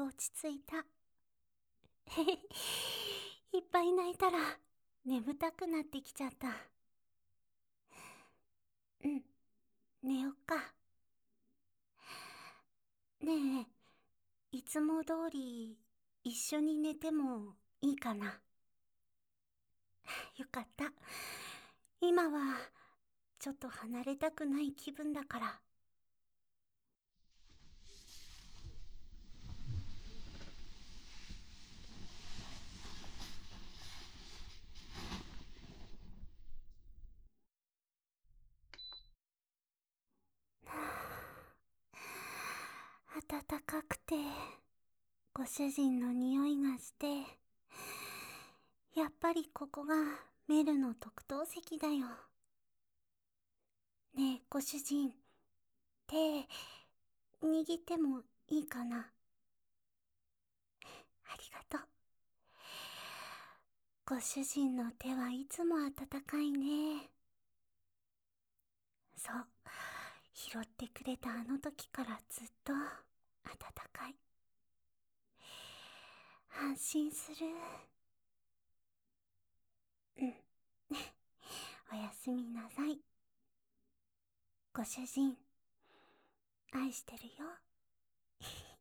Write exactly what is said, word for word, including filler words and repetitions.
と落ち着いた。へへ、いっぱい泣いたら眠たくなってきちゃった。うん、寝よっか。ねえ、いつも通り一緒に寝てもいいかな。よかった。今はちょっと離れたくない気分だから。暖かくてご主人の匂いがして、やっぱりここがメルの特等席だよ。ねえご主人、手握ってもいいかな。ありがとう。ご主人の手はいつも温かいね。そう、拾ってくれたあの時からずっと温かい。安心する。うん。おやすみなさい。ご主人、愛してるよ。